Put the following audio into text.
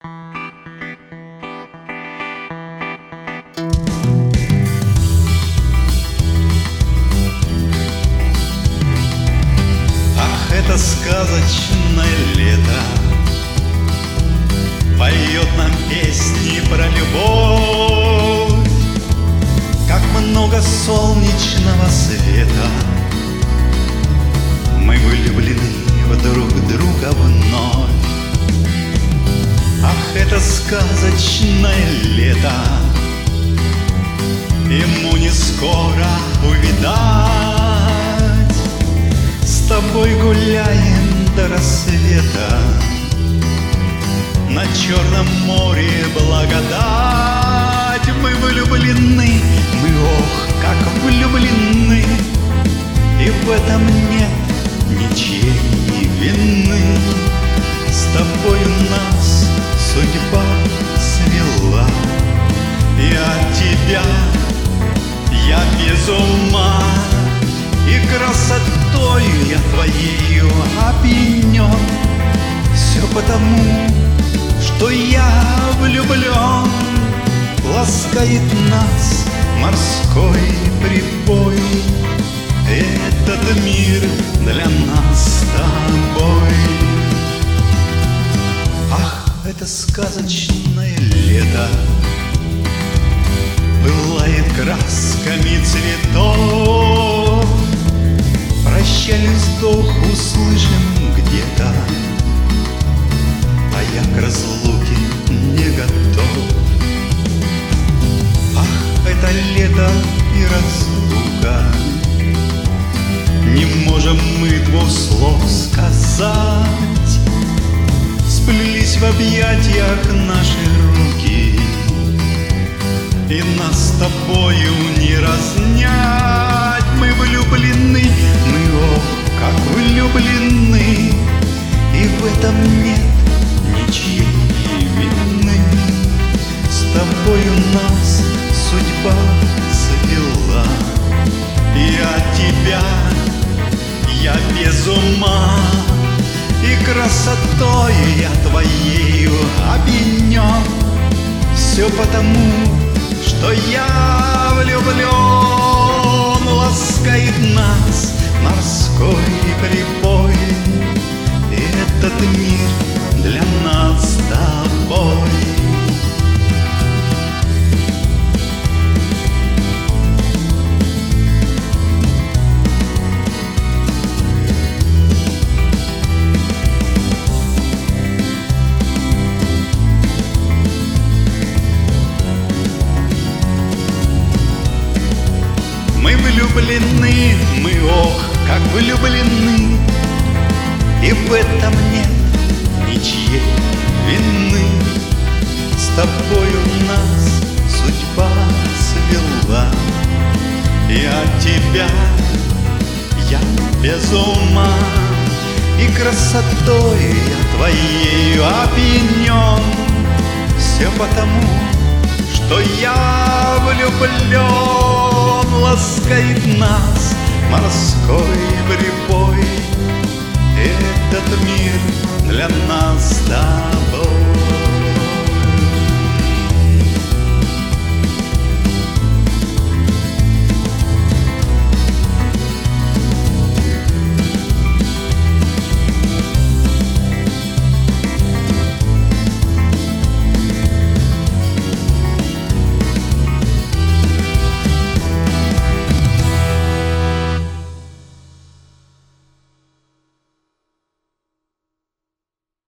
Ах, это сказочное лето поет нам песни про любовь. Как много солнечного света, мы влюблены в друг друга вновь. Ах, это сказочное лето, ему не скоро увидать. С тобой гуляем до рассвета, на Черном море благодать. Мы влюблены, мы ох, как влюблены, и в этом нет ничьей вины. С тобою нас судьба свела, и от тебя я без ума, и красотою я твоею опьянен. Все потому, что я влюблен. Ласкает нас морской прибой, этот мир для нас с тобой. Ах, это сказочное лето пылает красками цветов. Прощальный вздох услышим где-то, а я к разлуке не готов. Ах, это лето и разлука, не можем мы двух слов сказать. Сплелись в объятиях наши руки, и нас с тобою не разнять. Мы влюблены, мы ох, как влюблены, и в этом нет ничьей вины. С тобою нас судьба свела, и от тебя я без ума, и красотой я твоею опьянен. Все потому, что я влюблен. Ласкает нас морской прибой, и этот мир для нас с тобой. Мы влюблены, мы ох, как влюблены, и в этом нет ничьей вины. С тобою нас судьба свела, и от тебя я без ума, и красотой я твоею опьянен. Все потому, что я влюблен. Ласкает нас морской прибой, этот мир для нас, да.